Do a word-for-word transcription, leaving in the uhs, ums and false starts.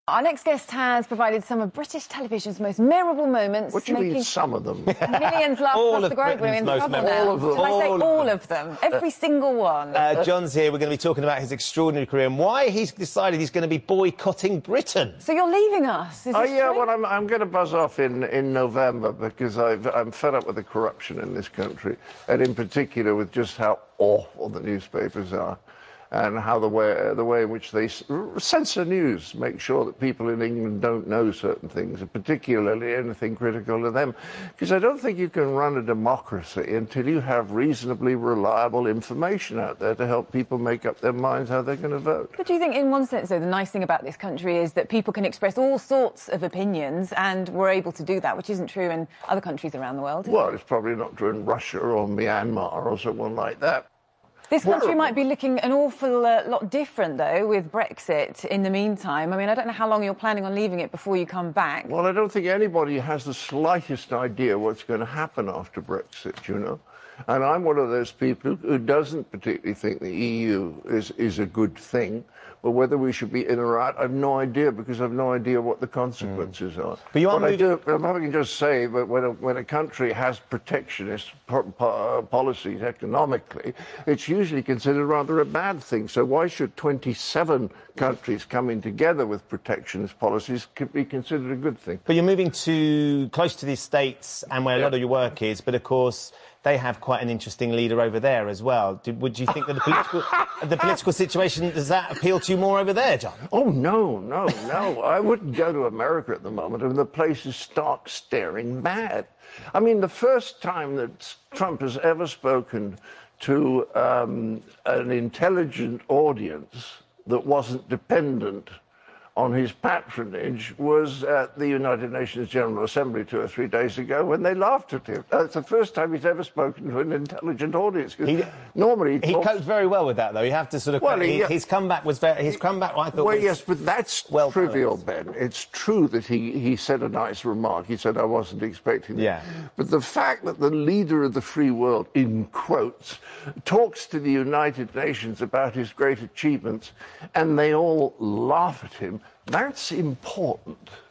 Our next guest has provided some of British television's most memorable moments. What do you making mean, some of them? Millions laugh across the globe. We're in trouble now. All of them. Did I say all, all of them? Every single one. Uh, John's here. We're going to be talking about his extraordinary career and why he's decided he's going to be boycotting Britain. So you're leaving us? Is oh, this yeah, true? well, I'm, I'm going to buzz off in, in November because I've, I'm fed up with the corruption in this country, and in particular with just how awful the newspapers are, and how the way, the way in which they censor news, make sure that people in England don't know certain things, and particularly anything critical to them. Because I don't think you can run a democracy until you have reasonably reliable information out there to help people make up their minds how they're going to vote. But do you think, in one sense, though, the nice thing about this country is that people can express all sorts of opinions, and we're able to do that, which isn't true in other countries around the world? Well, it's probably not true in Russia or Myanmar or someone like that. This country might be looking an awful uh, lot different, though, with Brexit in the meantime. I mean, I don't know how long you're planning on leaving it before you come back. Well, I don't think anybody has the slightest idea what's going to happen after Brexit, you know. And I'm one of those people who doesn't particularly think the E U is, is a good thing. But whether we should be in or out, I've no idea, because I've no idea what the consequences mm. are. But you are moving... I do, if I can just say that when a, when a country has protectionist po po policies economically, it's usually considered rather a bad thing. So why should twenty-seven countries coming together with protectionist policies be considered a good thing? But you're moving to close to the States and where a lot of your work is, but of course they have quite an interesting leader over there as well. Do, would you think that the political, the political situation, does that appeal to you more over there, John? Oh, no, no, no. I wouldn't go to America at the moment. I mean, the place is stark staring mad. I mean, the first time that Trump has ever spoken to um, an intelligent audience that wasn't dependent on his patronage was at the United Nations General Assembly two or three days ago when they laughed at him. That's the first time he's ever spoken to an intelligent audience. He, normally he, he talks... coped very well with that, though. You have to sort of... Well, he, he, his comeback was very... His comeback, I thought, Well, was yes, but that's well trivial, balanced. Ben. It's true that he, he said a nice remark. He said, I wasn't expecting it. Yeah. But the fact that the leader of the free world, in quotes, talks to the United Nations about his great achievements and they all laugh at him, that's important.